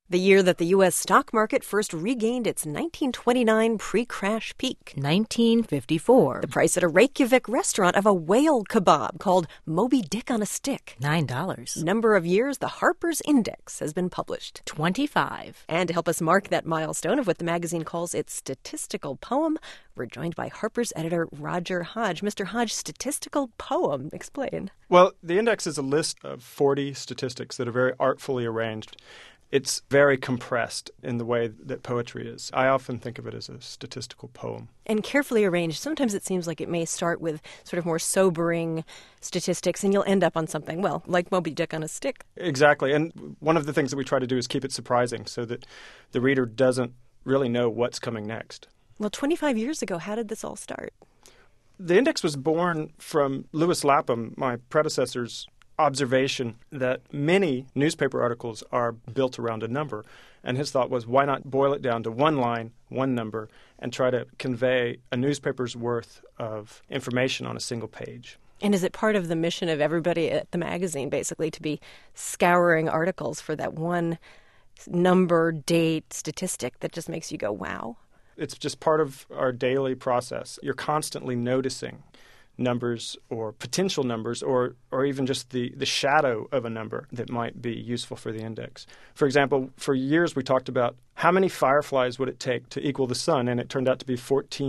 The year that the U.S. stock market first regained its 1929 pre-crash peak. 1954. The price at a Reykjavik restaurant of a whale kebab called Moby Dick on a stick. $9. Number of years the Harper's Index has been published. 25. And to help us mark that milestone of what the magazine calls its statistical poem, we're joined by Harper's editor Roger Hodge. Mr. Hodge, statistical poem, explain. Well, the index is a list of 40 statistics that are very artfully arranged. It's very compressed in the way that poetry is. I often think of it as a statistical poem. And carefully arranged. Sometimes it seems like it may start with sort of more sobering statistics, and you'll end up on something, well, like Moby Dick on a stick. Exactly. And one of the things that we try to do is keep it surprising so that the reader doesn't really know what's coming next. Well, 25 years ago, how did this all start? The index was born from Lewis Lapham, my predecessor's observation that many newspaper articles are built around a number. And his thought was, why not boil it down to one line, one number, and try to convey a newspaper's worth of information on a single page? And is it part of the mission of everybody at the magazine, basically, to be scouring articles for that one number, date, statistic that just makes you go, wow? It's just part of our daily process. You're constantly noticing numbers or potential numbers or even just the shadow of a number that might be useful for the index. For example, for years we talked about how many fireflies would it take to equal the sun, and it turned out to be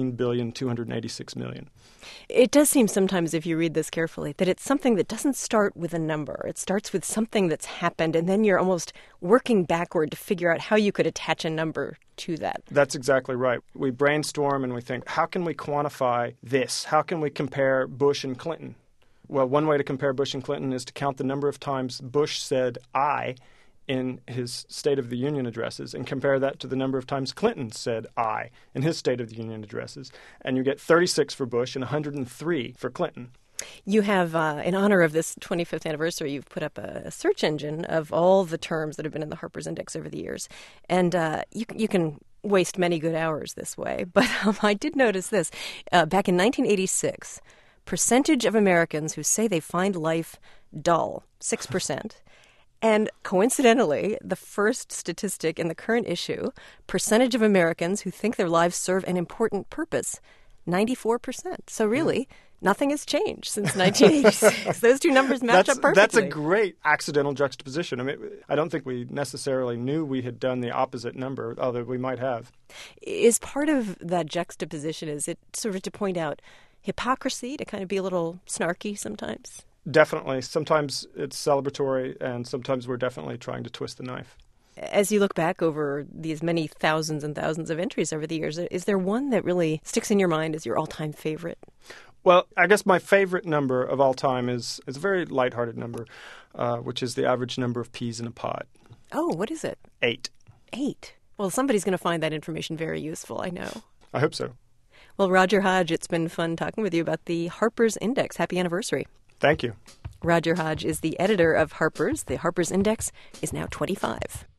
14,286,000,000. It does seem sometimes, if you read this carefully, that it's something that doesn't start with a number. It starts with something that's happened, and then you're almost working backward to figure out how you could attach a number to that. That's exactly right. We brainstorm and we think, how can we quantify this? How can we compare Bush and Clinton? Well, one way to compare Bush and Clinton is to count the number of times Bush said "I" in his State of the Union addresses and compare that to the number of times Clinton said "I" in his State of the Union addresses. And you get 36 for Bush and 103 for Clinton. You have, in honor of this 25th anniversary, you've put up a search engine of all the terms that have been in the Harper's Index over the years. And you can waste many good hours this way. But I did notice this. Back in 1986, percentage of Americans who say they find life dull, 6%. And coincidentally, the first statistic in the current issue, percentage of Americans who think their lives serve an important purpose, 94%. So really, nothing has changed since 1986. Those two numbers match up perfectly. That's a great accidental juxtaposition. I mean, I don't think we necessarily knew we had done the opposite number, although we might have. Is part of that juxtaposition, is it sort of to point out hypocrisy, to kind of be a little snarky sometimes? Definitely. Sometimes it's celebratory, and sometimes we're definitely trying to twist the knife. As you look back over these many thousands and thousands of entries over the years, is there one that really sticks in your mind as your all-time favorite? Well, I guess my favorite number of all time is a very lighthearted number, which is the average number of peas in a pod. Oh, what is it? 8. 8. Well, somebody's going to find that information very useful, I know. I hope so. Well, Roger Hodge, it's been fun talking with you about the Harper's Index. Happy anniversary. Thank you. Roger Hodge is the editor of Harper's. The Harper's Index is now 25.